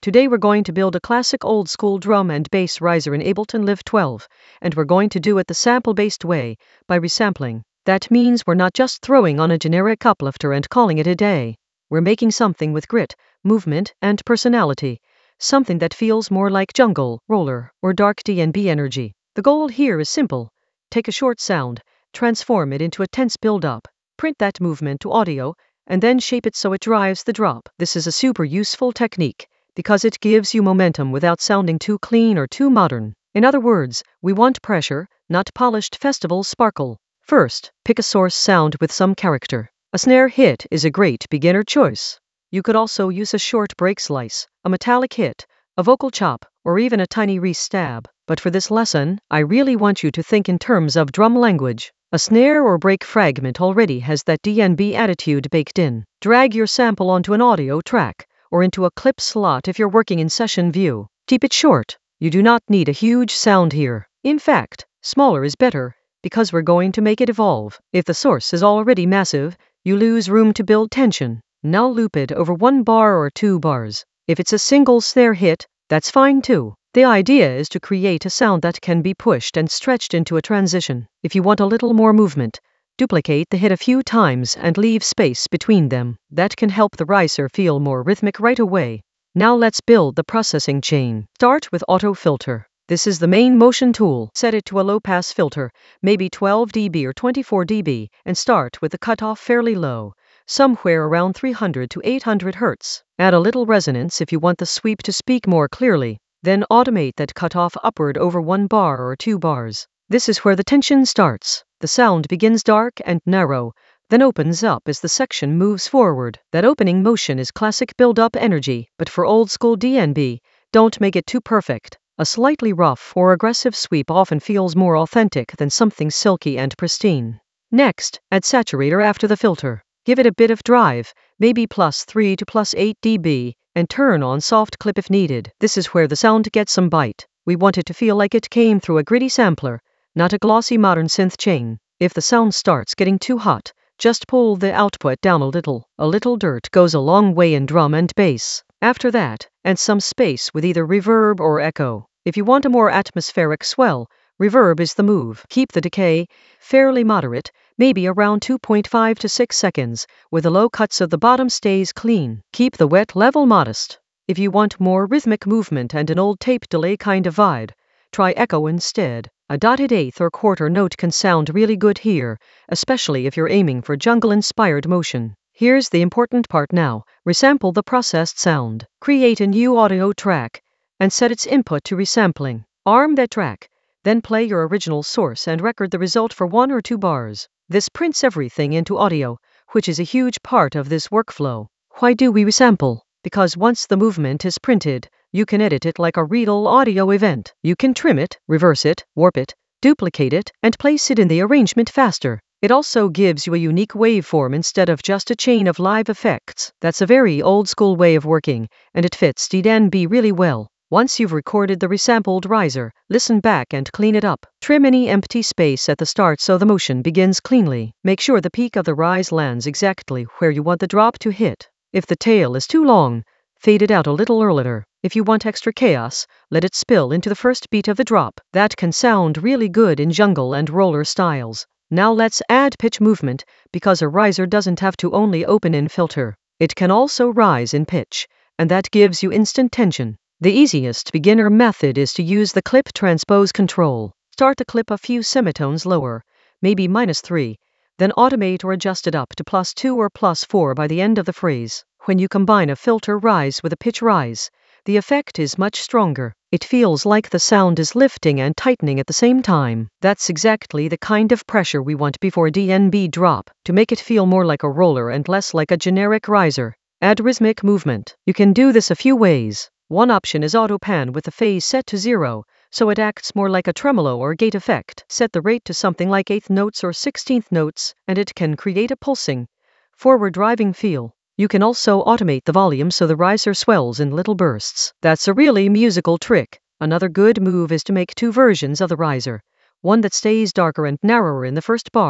Today we're going to build a classic old school drum and bass riser in Ableton Live 12, and we're going to do it the sample-based way, by resampling. That means we're not just throwing on a generic uplifter and calling it a day. We're making something with grit, movement, and personality. Something that feels more like jungle, roller, or dark D&B energy. The goal here is simple. Take a short sound, transform it into a tense build-up, print that movement to audio, and then shape it so it drives the drop. This is a super useful technique, because it gives you momentum without sounding too clean or too modern. In other words, we want pressure, not polished festival sparkle. First, pick a source sound with some character. A snare hit is a great beginner choice. You could also use a short break slice, a metallic hit, a vocal chop, or even a tiny re-stab. But for this lesson, I really want you to think in terms of drum language. A snare or break fragment already has that D&B attitude baked in. Drag your sample onto an audio track, or into a clip slot if you're working in session view. Keep it short. You do not need a huge sound here. In fact, smaller is better, because we're going to make it evolve. If the source is already massive, you lose room to build tension. Now loop it over 1 bar or 2 bars. If it's a single snare hit, that's fine too. The idea is to create a sound that can be pushed and stretched into a transition. If you want a little more movement, duplicate the hit a few times and leave space between them. That can help the riser feel more rhythmic right away. Now let's build the processing chain. Start with Auto Filter. This is the main motion tool. Set it to a low-pass filter, maybe 12 dB or 24 dB, and start with the cutoff fairly low, somewhere around 300 to 800 Hz. Add a little resonance if you want the sweep to speak more clearly. Then automate that cutoff upward over 1 bar or 2 bars. This is where the tension starts. The sound begins dark and narrow, then opens up as the section moves forward. That opening motion is classic build-up energy, but for old-school D&B, don't make it too perfect. A slightly rough or aggressive sweep often feels more authentic than something silky and pristine. Next, add saturator after the filter. Give it a bit of drive, maybe +3 to +8 dB, and turn on soft clip if needed. This is where the sound gets some bite. We want it to feel like it came through a gritty sampler, not a glossy modern synth chain. If the sound starts getting too hot, just pull the output down a little. A little dirt goes a long way in drum and bass. After that, add some space with either reverb or echo. If you want a more atmospheric swell, reverb is the move. Keep the decay fairly moderate, maybe around 2.5 to 6 seconds, with the low cuts of the bottom stays clean. Keep the wet level modest. If you want more rhythmic movement and an old tape delay kind of vibe, try echo instead. A dotted eighth or quarter note can sound really good here, especially if you're aiming for jungle-inspired motion. Here's the important part now. Resample the processed sound. Create a new audio track, and set its input to resampling. Arm that track, then play your original source and record the result for 1 or 2 bars. This prints everything into audio, which is a huge part of this workflow. Why do we resample? Because once the movement is printed, you can edit it like a real audio event. You can trim it, reverse it, warp it, duplicate it, and place it in the arrangement faster. It also gives you a unique waveform instead of just a chain of live effects. That's a very old-school way of working, and it fits D&B really well. Once you've recorded the resampled riser, listen back and clean it up. Trim any empty space at the start so the motion begins cleanly. Make sure the peak of the rise lands exactly where you want the drop to hit. If the tail is too long, fade it out a little earlier. If you want extra chaos, let it spill into the first beat of the drop. That can sound really good in jungle and roller styles. Now let's add pitch movement, because a riser doesn't have to only open in filter. It can also rise in pitch, and that gives you instant tension. The easiest beginner method is to use the clip transpose control. Start the clip a few semitones lower, maybe -3, then automate or adjust it up to +2 or +4 by the end of the phrase. When you combine a filter rise with a pitch rise, the effect is much stronger. It feels like the sound is lifting and tightening at the same time. That's exactly the kind of pressure we want before a D&B drop, to make it feel more like a roller and less like a generic riser. Add rhythmic movement. You can do this a few ways. One option is auto pan with the phase set to 0, so it acts more like a tremolo or gate effect. Set the rate to something like 8th notes or 16th notes, and it can create a pulsing, forward-driving feel. You can also automate the volume so the riser swells in little bursts. That's a really musical trick. Another good move is to make 2 versions of the riser, one that stays darker and narrower in the first bar,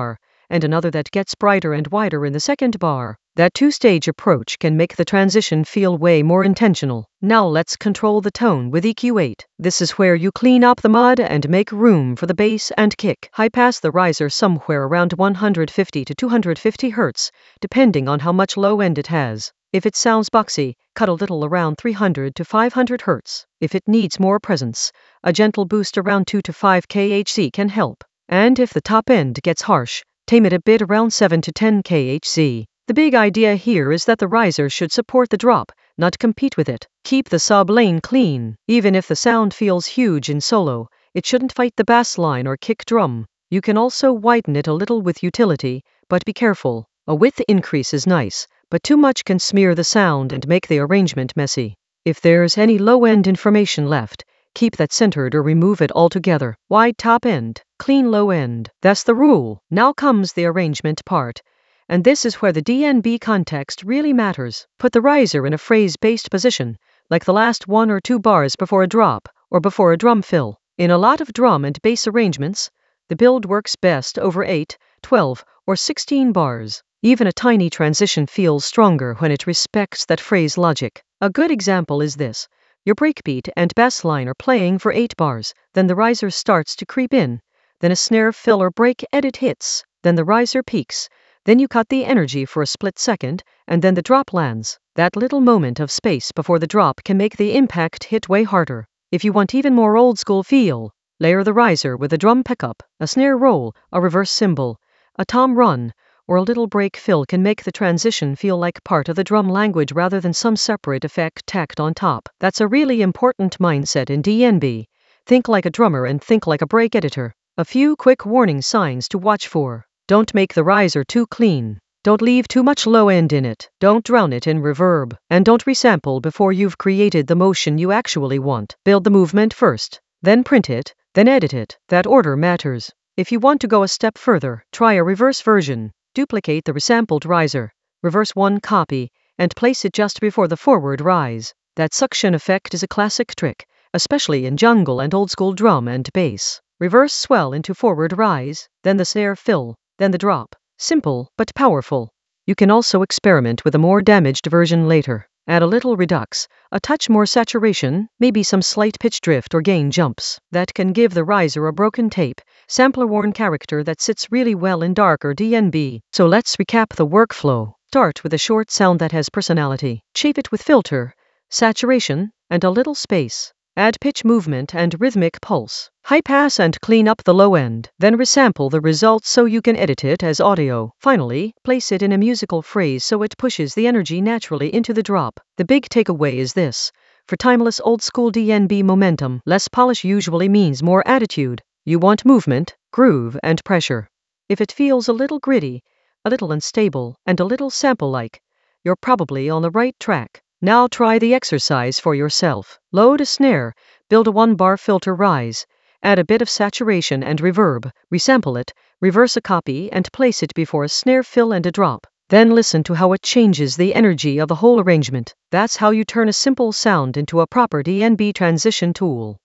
and another that gets brighter and wider in the second bar. That two-stage approach can make the transition feel way more intentional. Now let's control the tone with EQ8. This is where you clean up the mud and make room for the bass and kick. High pass the riser somewhere around 150 to 250 Hz, depending on how much low end it has. If it sounds boxy, cut a little around 300 to 500 Hz. If it needs more presence, a gentle boost around 2 to 5 kHz can help. And if the top end gets harsh, tame it a bit around 7 to 10 kHz. The big idea here is that the riser should support the drop, not compete with it. Keep the sub lane clean. Even if the sound feels huge in solo, it shouldn't fight the bass line or kick drum. You can also widen it a little with utility, but be careful. A width increase is nice, but too much can smear the sound and make the arrangement messy. If there's any low-end information left, keep that centered or remove it altogether. Wide top end, clean low end. That's the rule. Now comes the arrangement part. And this is where the DNB context really matters. Put the riser in a phrase-based position, like the last 1 or 2 bars before a drop, or before a drum fill. In a lot of drum and bass arrangements, the build works best over 8, 12, or 16 bars. Even a tiny transition feels stronger when it respects that phrase logic. A good example is this. Your breakbeat and bass line are playing for 8 bars, then the riser starts to creep in, then a snare fill or break edit hits, then the riser peaks, then you cut the energy for a split second, and then the drop lands. That little moment of space before the drop can make the impact hit way harder. If you want even more old school feel, layer the riser with a drum pickup, a snare roll, a reverse cymbal, a tom run, or a little break fill can make the transition feel like part of the drum language rather than some separate effect tacked on top. That's a really important mindset in DNB. Think like a drummer and think like a break editor. A few quick warning signs to watch for. Don't make the riser too clean. Don't leave too much low end in it. Don't drown it in reverb. And don't resample before you've created the motion you actually want. Build the movement first, then print it, then edit it. That order matters. If you want to go a step further, try a reverse version. Duplicate the resampled riser, reverse one copy, and place it just before the forward rise. That suction effect is a classic trick, especially in jungle and old school drum and bass. Reverse swell into forward rise, then the snare fill, then the drop. Simple, but powerful. You can also experiment with a more damaged version later. Add a little redux, a touch more saturation, maybe some slight pitch drift or gain jumps. That can give the riser a broken tape, sampler-worn character that sits really well in darker DNB. So let's recap the workflow. Start with a short sound that has personality. Shape it with filter, saturation, and a little space. Add pitch movement and rhythmic pulse. High pass and clean up the low end. Then resample the results so you can edit it as audio. Finally, place it in a musical phrase so it pushes the energy naturally into the drop. The big takeaway is this. For timeless old school DNB momentum, less polish usually means more attitude. You want movement, groove, and pressure. If it feels a little gritty, a little unstable, and a little sample-like, you're probably on the right track. Now try the exercise for yourself. Load a snare, build a 1-bar filter rise, add a bit of saturation and reverb, resample it, reverse a copy and place it before a snare fill and a drop. Then listen to how it changes the energy of the whole arrangement. That's how you turn a simple sound into a proper DNB transition tool.